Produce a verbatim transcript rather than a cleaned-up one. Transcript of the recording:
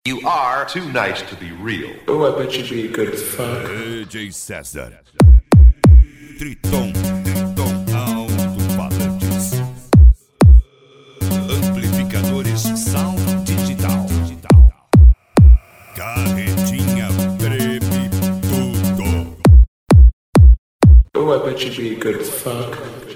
You are too nice to be real. Oh, I bet you'd be good as fuck. D J César. Triton, Triton, alto-falantes. Amplificadores, sound digital. Carretinha treme tudo. Oh, I bet you'd be good as fuck.